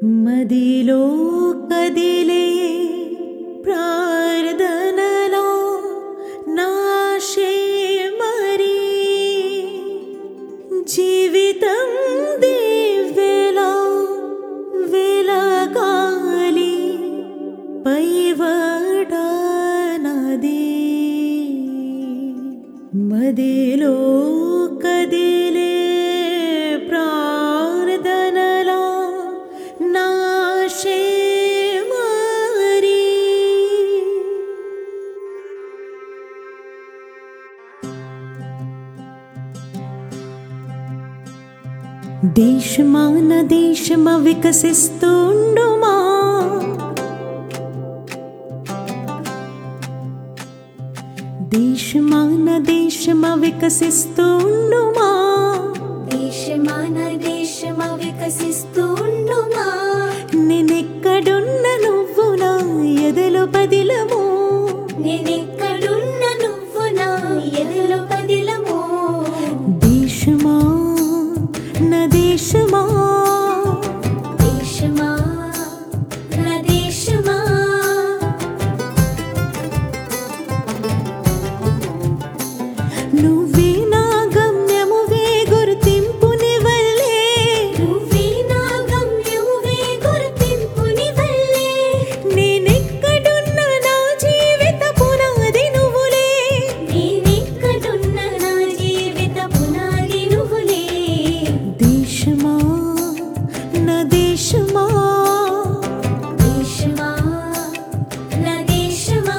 మదిలో కదిలే ప్రార్థనలో నాశే మరి జీవితం దివ్యలో వెలగాలి పైవడనది మదిలో కదిలే ప్రార్థనలో నాశే మరి దేశమాన దేశమ వికసిస్తుండుమా దేశమాన దేశమ వికసిస్తుండుమా దేశమాన దేశమ వికసిస్తుండుమా నేనెక్కడున్న నువ్వు నా ఎదలో పదిలము నేనెక్కడున్న నువ్వు నా ఎదలో పదిలము దేశమా నా దేశమా దేశమా నా దేశమా నువ్వే నా గమ్యమువే గుర్తింపుని వల్లే నువ్వే నా గమ్యమువే గుర్తింపుని వల్లే నేనెక్కడున్న నా జీవిత పునాది నువ్వులే నేనెక్కడున్న నా జీవిత పునాది నువ్వులే దేశమా నా దేశమా దేశమా నా దేశమా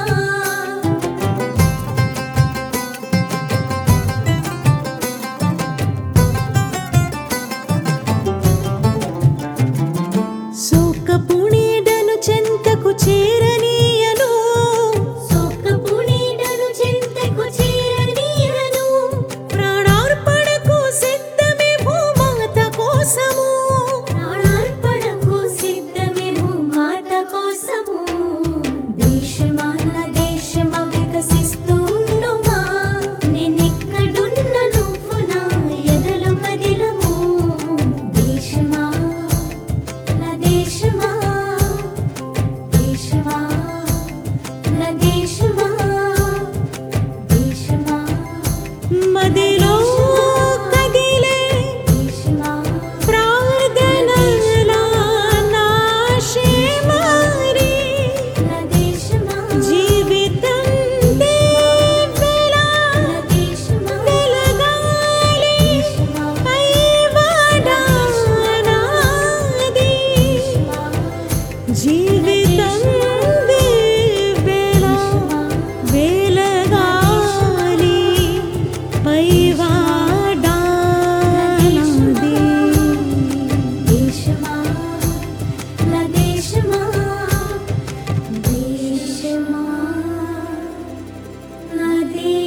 సోకపు నీడను చెంతకు చేరనీయను సోకపు నీడను చెంతకు చేరనీయను ప్రాణార్పణకు సిద్ధమే భూమాత కోసము ప్రాణార్పణకు సిద్ధమే భూమాత కోసము దేశమా నా దేశమా వికసిస్తుండుమా నేనెక్కడున్న నువ్వు నా ఎదలో పదిలము దేశమా నా దేశమా దేశమా నా దేశమా దేశమా మదిలో కదిలే దేశమా ప్రార్థనల నాశే మరి నా దేశమా జీవితం దివ్యలా నా దేశమా వెలగాలి దేశమా పైవడనది జీవితం దివ్యలా వెలగాలి పైవడనది దేశమా నా దేశమా దేశమా నా దేశమా